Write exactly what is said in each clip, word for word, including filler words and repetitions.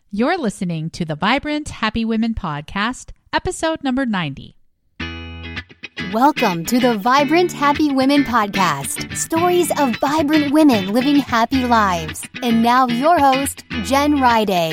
You're listening to the Vibrant Happy Women podcast, episode number ninety. Welcome to the Vibrant Happy Women podcast. Stories of vibrant women living happy lives. And now your host, Jen Riday.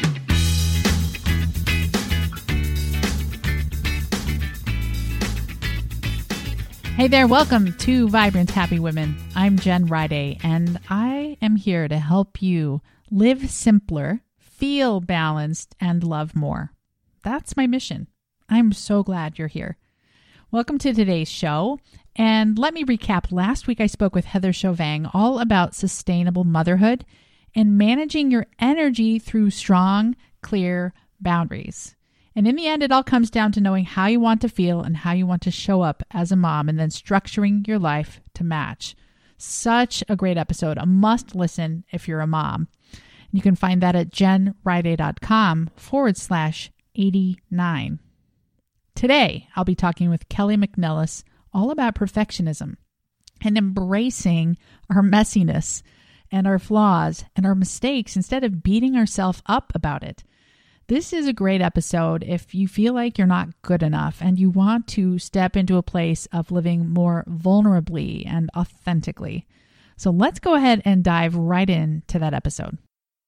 Hey there, welcome to Vibrant Happy Women. I'm Jen Riday, and I am here to help you live simpler, feel balanced, and love more. That's my mission. I'm so glad you're here. Welcome to today's show. And let me recap. Last week I spoke with Heather Chauvin all about sustainable motherhood and managing your energy through strong, clear boundaries. And in the end, it all comes down to knowing how you want to feel and how you want to show up as a mom and then structuring your life to match. Such a great episode, a must listen if you're a mom. You can find that at jenriday.com forward slash 89. Today, I'll be talking with Kelly McNellis all about perfectionism and embracing our messiness and our flaws and our mistakes instead of beating ourselves up about it. This is a great episode if you feel like you're not good enough and you want to step into a place of living more vulnerably and authentically. So let's go ahead and dive right into that episode.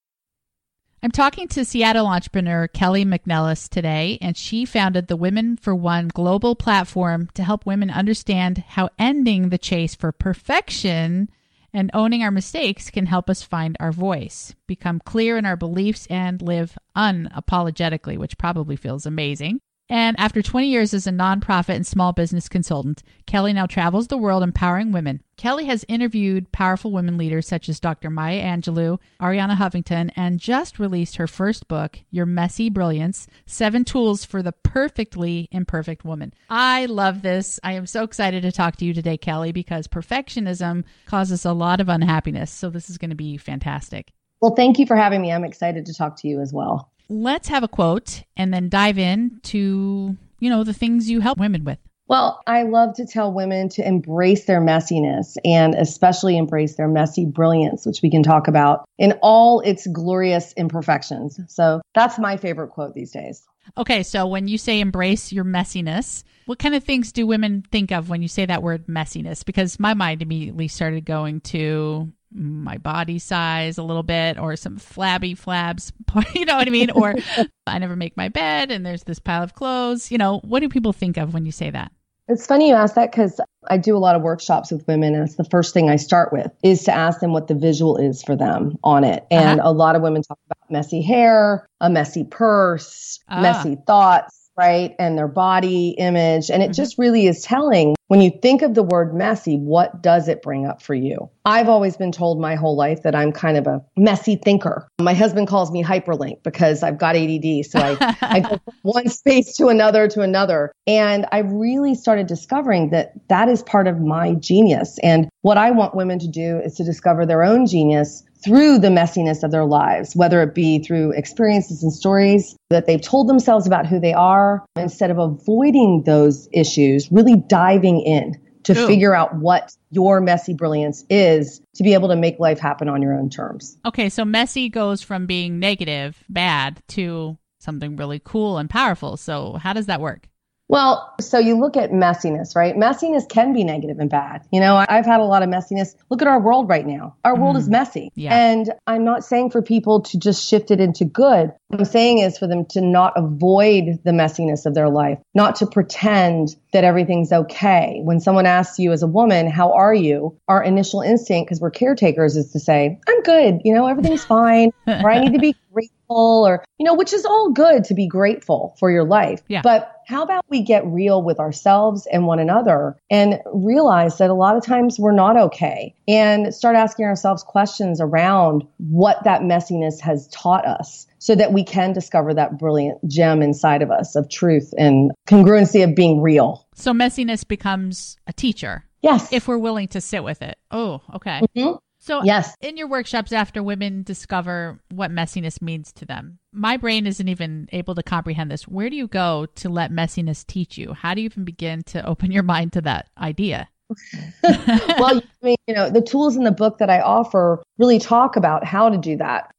I'm talking to Seattle entrepreneur Kelly McNellis today, and she founded the Women for One global platform to help women understand how ending the chase for perfection and owning our mistakes can help us find our voice, become clear in our beliefs, and live unapologetically, which probably feels amazing. And after twenty years as a nonprofit and small business consultant, Kelly now travels the world empowering women. Kelly has interviewed powerful women leaders such as Doctor Maya Angelou, Arianna Huffington, and just released her first book, Your Messy Brilliance, Seven Tools for the Perfectly Imperfect Woman. I love this. I am so excited to talk to you today, Kelly, because perfectionism causes a lot of unhappiness. So this is going to be fantastic. Well, thank you for having me. I'm excited to talk to you as well. Let's have a quote and then dive into, you know, the things you help women with. Well, I love to tell women to embrace their messiness and especially embrace their messy brilliance, which we can talk about in all its glorious imperfections. So that's my favorite quote these days. Okay, so when you say embrace your messiness, what kind of things do women think of when you say that word messiness? Because my mind immediately started going to my body size a little bit, or some flabby flabs, you know what I mean? Or I never make my bed and there's this pile of clothes. You know, what do people think of when you say that? It's funny you ask that because I do a lot of workshops with women, and it's the first thing I start with is to ask them what the visual is for them on it. And uh-huh. a lot of women talk about messy hair, a messy purse, ah. messy thoughts, right? And their body image. And it mm-hmm. just really is telling. When you think of the word messy, what does it bring up for you? I've always been told my whole life that I'm kind of a messy thinker. My husband calls me hyperlink because I've got A D D. So I, I go from one space to another to another. And I really started discovering that that is part of my genius. And what I want women to do is to discover their own genius through the messiness of their lives, whether it be through experiences and stories that they've told themselves about who they are, instead of avoiding those issues, really diving in to Ooh. figure out what your messy brilliance is to be able to make life happen on your own terms. Okay, so messy goes from being negative, bad, to something really cool and powerful. So how does that work? Well, so you look at messiness, right? Messiness can be negative and bad. You know, I've had a lot of messiness. Look at our world right now. Our world mm. is messy. Yeah. And I'm not saying for people to just shift it into good. What I'm saying is for them to not avoid the messiness of their life, not to pretend that everything's okay. When someone asks you as a woman, how are you? Our initial instinct, because we're caretakers, is to say, I'm good. You know, everything's fine. Or I need to be grateful, or, you know, which is all good to be grateful for your life. Yeah. But how about we get real with ourselves and one another and realize that a lot of times we're not okay, and start asking ourselves questions around what that messiness has taught us so that we can discover that brilliant gem inside of us of truth and congruency of being real. So messiness becomes a teacher. Yes. If we're willing to sit with it. Oh, okay. Mm-hmm. So yes. in your workshops, after women discover what messiness means to them, my brain isn't even able to comprehend this. Where do you go to let messiness teach you? How do you even begin to open your mind to that idea? Well, I mean, you know, the tools in the book that I offer really talk about how to do that.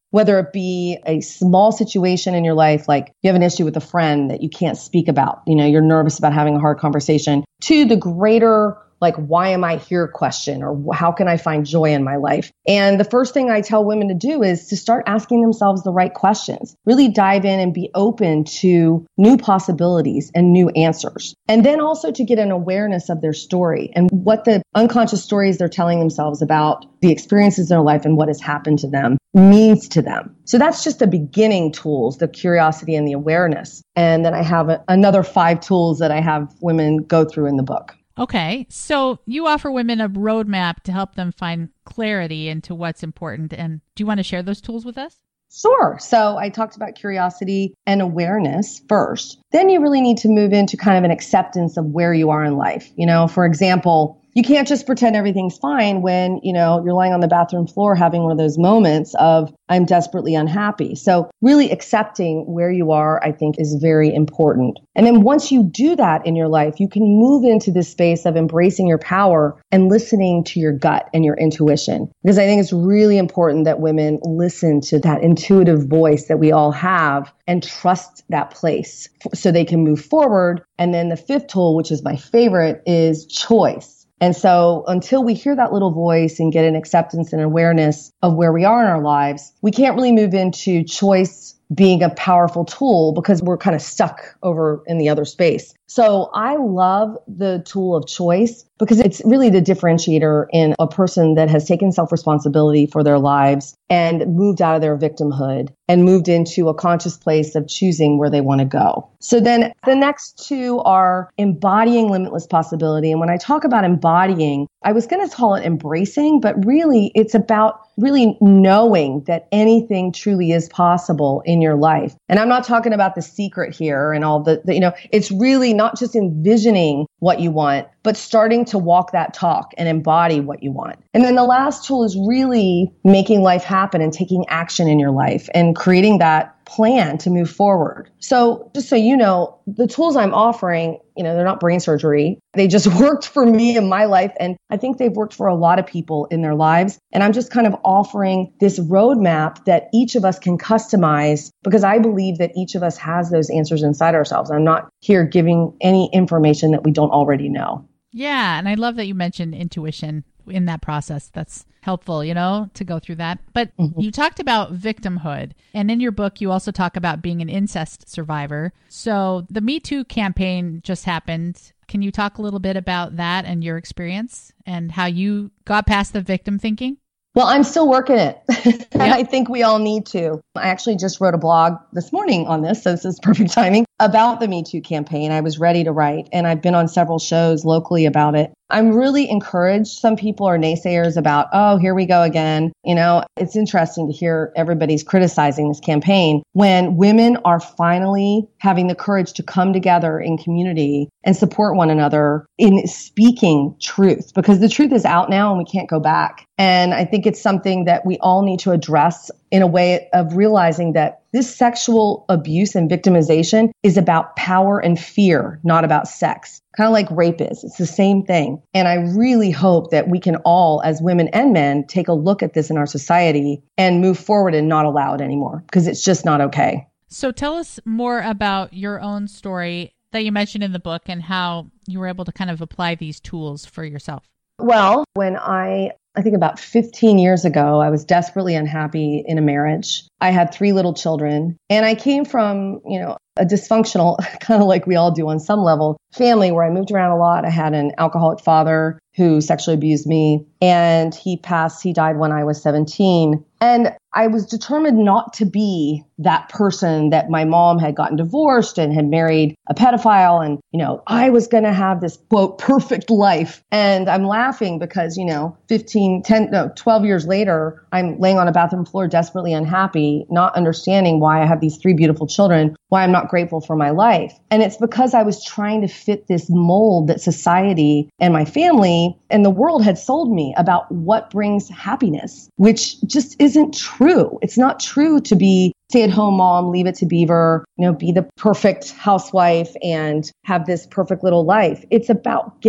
whether it be a small situation in your life, like you have an issue with a friend that you can't speak about, you know, you're nervous about having a hard conversation, to the greater like, why am I here question, or how can I find joy in my life? And the first thing I tell women to do is to start asking themselves the right questions, really dive in and be open to new possibilities and new answers. And then also to get an awareness of their story and what the unconscious stories they're telling themselves about the experiences in their life and what has happened to them means to them. So that's just the beginning tools, the curiosity and the awareness. And then I have a, another five tools that I have women go through in the book. Okay, so you offer women a roadmap to help them find clarity into what's important. And do you want to share those tools with us? Sure. So I talked about curiosity and awareness first. Then you really need to move into kind of an acceptance of where you are in life. You know, for example, you can't just pretend everything's fine when, you know, you're lying on the bathroom floor having one of those moments of, I'm desperately unhappy. So really accepting where you are, I think, is very important. And then once you do that in your life, you can move into this space of embracing your power and listening to your gut and your intuition. Because I think it's really important that women listen to that intuitive voice that we all have and trust that place so they can move forward. And then the fifth tool, which is my favorite, is choice. And so until we hear that little voice and get an acceptance and awareness of where we are in our lives, we can't really move into choice being a powerful tool because we're kind of stuck over in the other space. So I love the tool of choice because it's really the differentiator in a person that has taken self-responsibility for their lives and moved out of their victimhood and moved into a conscious place of choosing where they want to go. So then the next two are embodying limitless possibility. And when I talk about embodying, I was going to call it embracing, but really it's about really knowing that anything truly is possible in your life. And I'm not talking about The Secret here and all the, the you know, it's really not just envisioning what you want, but starting to walk that talk and embody what you want. And then the last tool is really making life happen and taking action in your life and creating that plan to move forward. So just so you know, the tools I'm offering, you know, they're not brain surgery. They just worked for me in my life. And I think they've worked for a lot of people in their lives. And I'm just kind of offering this roadmap that each of us can customize because I believe that each of us has those answers inside ourselves. I'm not here giving any information that we don't already know. Yeah. And I love that you mentioned intuition in that process. That's helpful, you know, to go through that. But mm-hmm. you talked about victimhood. And in your book, you also talk about being an incest survivor. So the Me Too campaign just happened. Can you talk a little bit about that and your experience and how you got past the victim thinking? Well, I'm still working it. Yep. I think we all need to. I actually just wrote a blog this morning on this, so this is perfect timing, about the Me Too campaign. I was ready to write, and I've been on several shows locally about it. I'm really encouraged. Some people are naysayers about, oh, here we go again. You know, it's interesting to hear everybody's criticizing this campaign when women are finally having the courage to come together in community and support one another in speaking truth, because the truth is out now and we can't go back. And I think it's something that we all need to address in a way of realizing that this sexual abuse and victimization is about power and fear, not about sex. Kind of like rape is. It's the same thing. And I really hope that we can all, as women and men, take a look at this in our society and move forward and not allow it anymore, because it's just not okay. So tell us more about your own story that you mentioned in the book and how you were able to kind of apply these tools for yourself. Well, when I, I think about fifteen years ago, I was desperately unhappy in a marriage. I had three little children, and I came from, you know, a dysfunctional, kind of like we all do on some level, family where I moved around a lot. I had an alcoholic father who sexually abused me, and he passed, he died when I was seventeen. And I was determined not to be that person that my mom had gotten divorced and had married a pedophile. And, you know, I was going to have this, quote, perfect life. And I'm laughing because, you know, fifteen, ten, no, twelve years later, I'm laying on a bathroom floor, desperately unhappy, not understanding why I have these three beautiful children, why I'm not grateful for my life. And it's because I was trying to fit this mold that society and my family and the world had sold me about what brings happiness, which just isn't true. It's not true to be stay-at-home mom, leave it to Beaver, you know, be the perfect housewife and have this perfect little life. It's about getting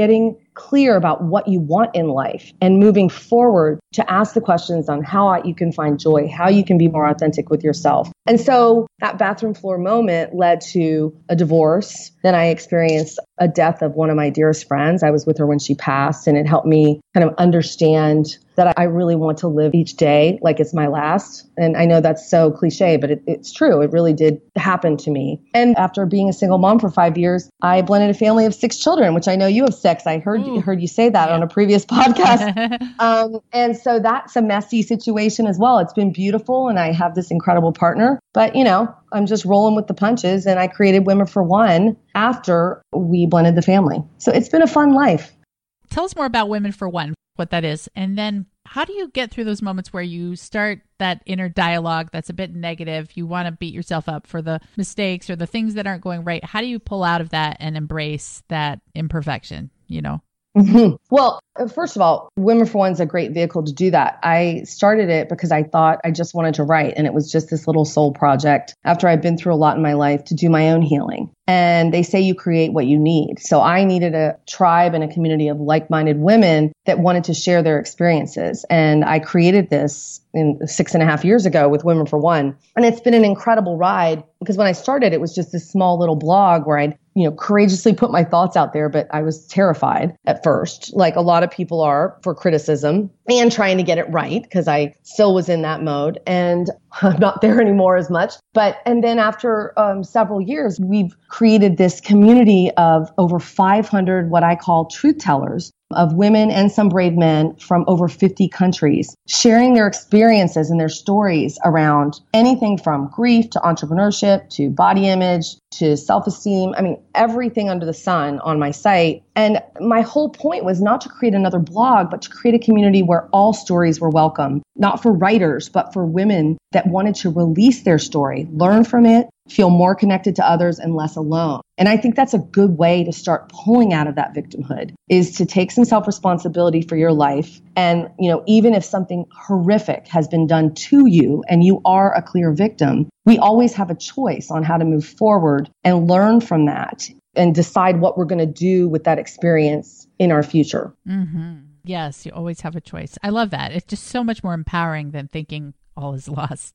clear about what you want in life and moving forward to ask the questions on how you can find joy, how you can be more authentic with yourself. And so that bathroom floor moment led to a divorce. Then I experienced a death of one of my dearest friends. I was with her when she passed, and it helped me kind of understand that I really want to live each day like it's my last. And I know that's so cliche, but it, it's true. It really did happen to me. And after being a single mom for five years, I blended a family of six children, which I know you have six. I heard Ooh. heard you say that yeah. on a previous podcast. um, and so that's a messy situation as well. It's been beautiful, and I have this incredible partner. But, you know, I'm just rolling with the punches, and I created Women for One after we blended the family. So it's been a fun life. Tell us more about Women for One, what that is. And then how do you get through those moments where you start that inner dialogue that's a bit negative? You want to beat yourself up for the mistakes or the things that aren't going right. How do you pull out of that and embrace that imperfection, you know? Mm-hmm. Well, first of all, Women for One is a great vehicle to do that. I started it because I thought I just wanted to write, and it was just this little soul project after I'd been through a lot in my life to do my own healing. And they say you create what you need. So I needed a tribe and a community of like-minded women that wanted to share their experiences. And I created this in six and a half years ago with Women for One. And it's been an incredible ride because when I started, it was just this small little blog where I'd, you know, courageously put my thoughts out there, but I was terrified at first, like a lot of people are, for criticism and trying to get it right, because I still was in that mode, and I'm not there anymore as much. But, and then after um, several years, we've created this community of over five hundred, what I call truth tellers, of women and some brave men from over fifty countries, sharing their experiences and their stories around anything from grief to entrepreneurship to body image to self-esteem. I mean, everything under the sun on my site. And my whole point was not to create another blog, but to create a community where all stories were welcome, not for writers, but for women that wanted to release their story, learn from it, feel more connected to others and less alone. And I think that's a good way to start pulling out of that victimhood, is to take some self-responsibility for your life. And, you know, even if something horrific has been done to you and you are a clear victim, we always have a choice on how to move forward and learn from that and decide what we're going to do with that experience in our future. Mm-hmm. Yes, you always have a choice. I love that. It's just so much more empowering than thinking all is lost.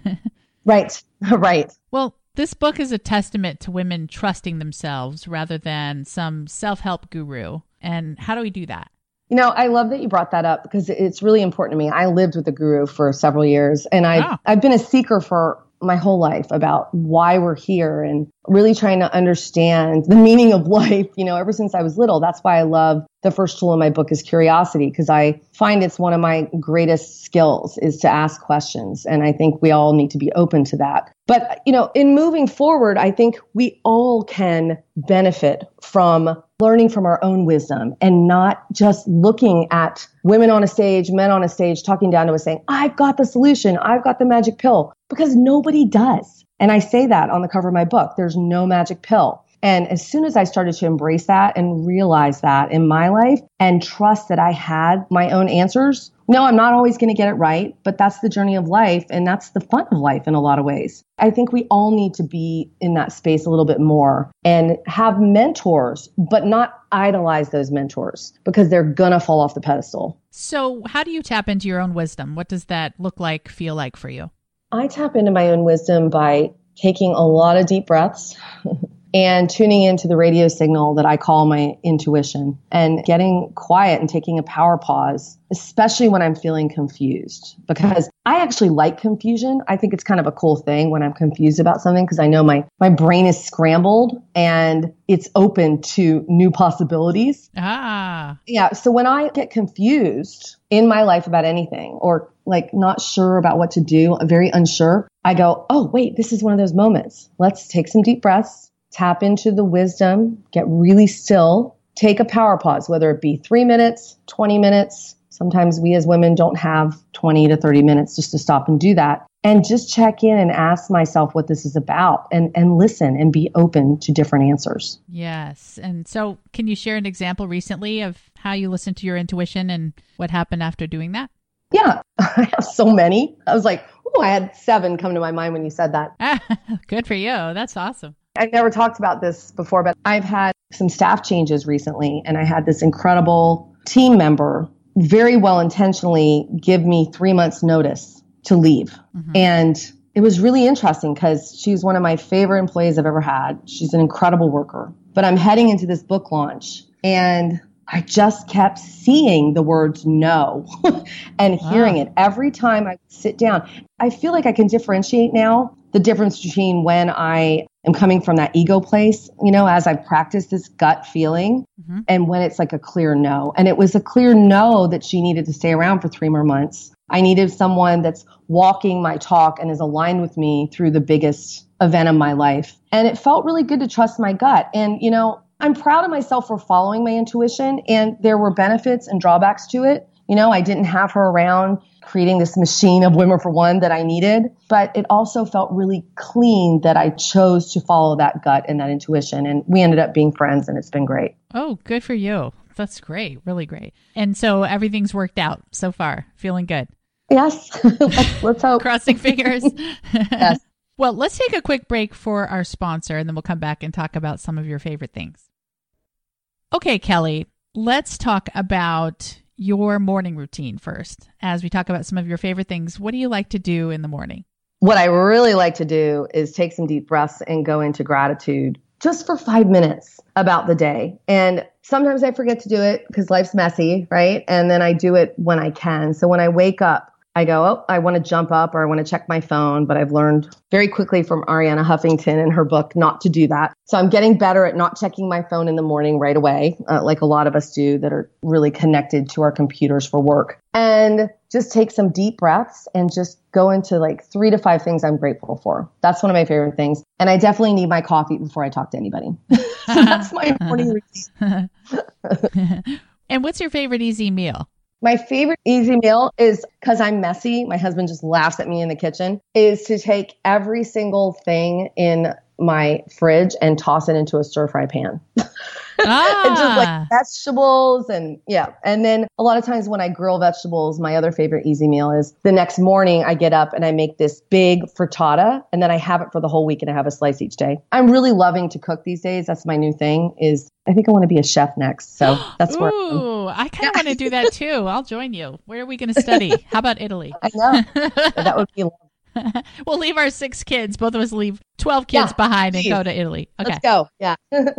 Right, right. Well, this book is a testament to women trusting themselves rather than some self-help guru. And how do we do that? You know, I love that you brought that up because it's really important to me. I lived with a guru for several years, and I've, oh. I've been a seeker for my whole life about why we're here and really trying to understand the meaning of life. You know, ever since I was little, that's why I love the first tool in my book is curiosity, because I find it's one of my greatest skills is to ask questions. And I think we all need to be open to that. But, you know, in moving forward, I think we all can benefit from learning from our own wisdom and not just looking at women on a stage, men on a stage, talking down to us saying, I've got the solution. I've got the magic pill, because nobody does. And I say that on the cover of my book. There's no magic pill. And as soon as I started to embrace that and realize that in my life and trust that I had my own answers, no, I'm not always going to get it right, but that's the journey of life. And that's the fun of life in a lot of ways. I think we all need to be in that space a little bit more and have mentors, but not idolize those mentors because they're going to fall off the pedestal. So how do you tap into your own wisdom? What does that look like, feel like for you? I tap into my own wisdom by taking a lot of deep breaths and tuning into the radio signal that I call my intuition and getting quiet and taking a power pause, especially when I'm feeling confused, because I actually like confusion. I think it's kind of a cool thing when I'm confused about something because I know my, my brain is scrambled and it's open to new possibilities. Ah. Yeah. So when I get confused in my life about anything or like not sure about what to do, very unsure, I go, oh, wait, this is one of those moments. Let's take some deep breaths. Tap into the wisdom, get really still, take a power pause, whether it be three minutes, twenty minutes. Sometimes we as women don't have twenty to thirty minutes just to stop and do that. And just check in and ask myself what this is about and, and listen and be open to different answers. Yes. And so can you share an example recently of how you listened to your intuition and what happened after doing that? Yeah, I have so many. I was like, oh, I had seven come to my mind when you said that. Good for you. That's awesome. I never talked about this before, but I've had some staff changes recently, and I had this incredible team member very well intentionally give me three months notice to leave. Mm-hmm. And it was really interesting because she's one of my favorite employees I've ever had. She's an incredible worker. But I'm heading into this book launch, and I just kept seeing the words no and hearing wow. it every time I sit down. I feel like I can differentiate now the difference between when I am coming from that ego place, you know, as I practice this gut feeling, mm-hmm. and when it's like a clear no. And it was a clear no that she needed to stay around for three more months. I needed someone that's walking my talk and is aligned with me through the biggest event of my life. And it felt really good to trust my gut. And, you know, I'm proud of myself for following my intuition, and there were benefits and drawbacks to it. You know, I didn't have her around creating this machine of Women for One that I needed, but it also felt really clean that I chose to follow that gut and that intuition. And we ended up being friends, and it's been great. Oh, good for you. That's great. Really great. And so everything's worked out so far. Feeling good. Yes. let's, let's hope. Crossing fingers. Yes. Well, let's take a quick break for our sponsor, and then we'll come back and talk about some of your favorite things. Okay, Kelly, let's talk about your morning routine first. As we talk about some of your favorite things, what do you like to do in the morning? What I really like to do is take some deep breaths and go into gratitude just for five minutes about the day. And sometimes I forget to do it because life's messy, right? And then I do it when I can. So when I wake up, I go, oh, I want to jump up or I want to check my phone, but I've learned very quickly from Arianna Huffington in her book not to do that. So I'm getting better at not checking my phone in the morning right away, uh, like a lot of us do that are really connected to our computers for work. And just take some deep breaths and just go into like three to five things I'm grateful for. That's one of my favorite things. And I definitely need my coffee before I talk to anybody. So that's my morning routine. And what's your favorite easy meal? My favorite easy meal is, because I'm messy, my husband just laughs at me in the kitchen, is to take every single thing in my fridge and toss it into a stir fry pan. Ah. And just like vegetables and yeah. And then a lot of times when I grill vegetables, my other favorite easy meal is the next morning I get up and I make this big frittata, and then I have it for the whole week and I have a slice each day. I'm really loving to cook these days. That's my new thing is I think I want to be a chef next. So that's where Ooh, I kind of want to do that too. I'll join you. Where are we going to study? How about Italy? I know. That would be lovely. We'll leave our six kids. Both of us leave twelve kids yeah, behind and geez. go to Italy. Okay. Let's go. Yeah.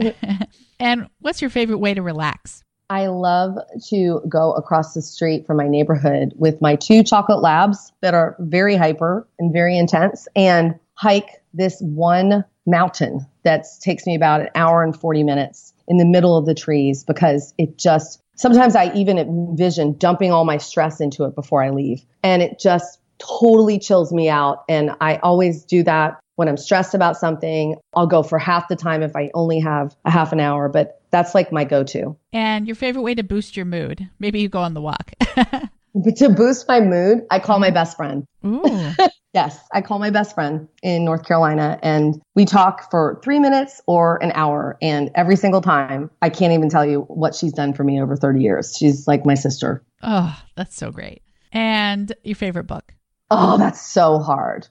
And what's your favorite way to relax? I love to go across the street from my neighborhood with my two chocolate labs that are very hyper and very intense, and hike this one mountain that takes me about an hour and forty minutes in the middle of the trees, because it just, sometimes I even envision dumping all my stress into it before I leave. And it just totally chills me out. And I always do that when I'm stressed about something. I'll go for half the time if I only have a half an hour, but that's like my go-to. And your favorite way to boost your mood? Maybe you go on the walk. But to boost my mood, I call my best friend. Ooh. Yes, I call my best friend in North Carolina, and we talk for three minutes or an hour. And every single time, I can't even tell you what she's done for me over thirty years. She's like my sister. Oh, that's so great. And your favorite book? Oh, that's so hard.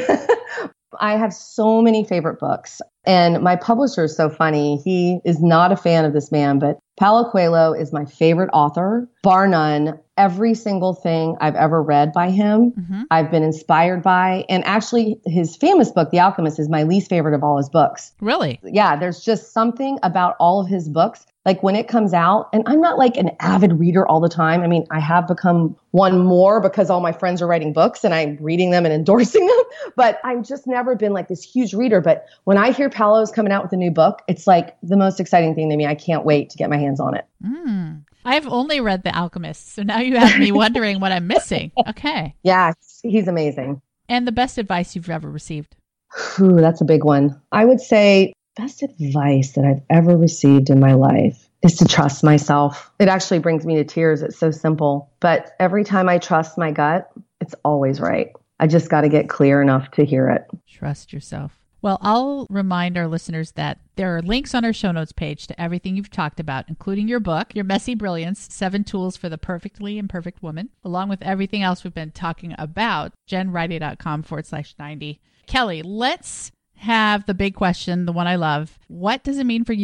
I have so many favorite books, and my publisher is so funny. He is not a fan of this man, but Paulo Coelho is my favorite author, bar none. Every single thing I've ever read by him, mm-hmm. I've been inspired by. And actually, his famous book, The Alchemist, is my least favorite of all his books. Really? Yeah, there's just something about all of his books. Like when it comes out, and I'm not like an avid reader all the time. I mean, I have become one more because all my friends are writing books and I'm reading them and endorsing them. But I've just never been like this huge reader. But when I hear Paulo's coming out with a new book, it's like the most exciting thing to me. I can't wait to get my hands on it. Mm. I've only read The Alchemist, so now you have me wondering what I'm missing. Okay. Yeah, he's amazing. And the best advice you've ever received? Ooh, that's a big one. I would say best advice that I've ever received in my life is to trust myself. It actually brings me to tears. It's so simple. But every time I trust my gut, it's always right. I just got to get clear enough to hear it. Trust yourself. Well, I'll remind our listeners that there are links on our show notes page to everything you've talked about, including your book, Your Messy Brilliance, Seven Tools for the Perfectly Imperfect Woman, along with everything else we've been talking about, jenriday.com forward slash 90. Kelly, let's have the big question, the one I love. What does it mean for you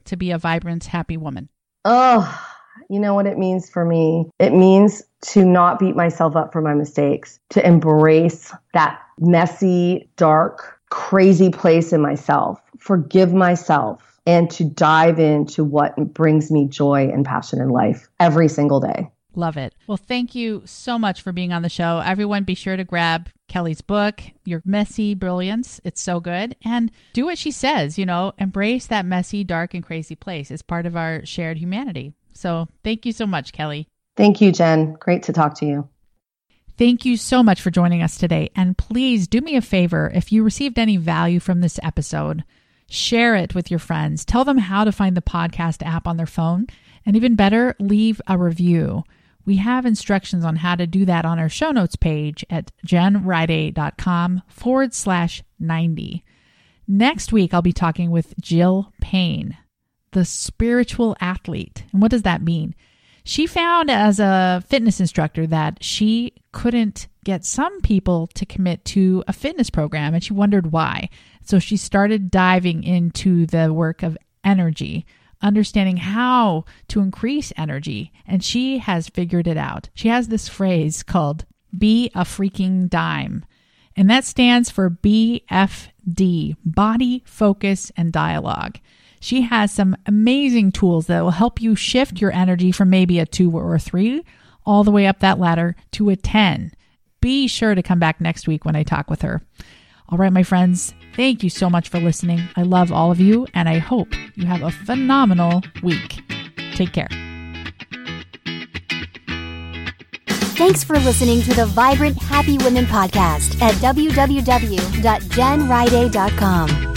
to be a vibrant, happy woman? Oh, you know what it means for me? It means to not beat myself up for my mistakes, to embrace that messy, dark, crazy place in myself, forgive myself, and to dive into what brings me joy and passion in life every single day. Love it. Well, thank you so much for being on the show. Everyone, be sure to grab Kelly's book, Your Messy Brilliance. It's so good. And do what she says, you know, embrace that messy, dark, and crazy place. It's part of our shared humanity. So thank you so much, Kelly. Thank you, Jen. Great to talk to you. Thank you so much for joining us today. And please do me a favor. If you received any value from this episode, share it with your friends. Tell them how to find the podcast app on their phone. And even better, leave a review. We have instructions on how to do that on our show notes page at jenriday.com forward slash 90. Next week, I'll be talking with Jill Payne, the spiritual athlete. And what does that mean? She found as a fitness instructor that she couldn't get some people to commit to a fitness program, and she wondered why. So she started diving into the work of energy, understanding how to increase energy, and she has figured it out. She has this phrase called Be a Freaking Dime, and that stands for B F D, Body, Focus, and Dialogue. She has some amazing tools that will help you shift your energy from maybe a two or a three all the way up that ladder to a ten. Be sure to come back next week when I talk with her. All right, my friends, thank you so much for listening. I love all of you, and I hope you have a phenomenal week. Take care. Thanks for listening to the Vibrant Happy Women podcast at w w w dot jen riday dot com.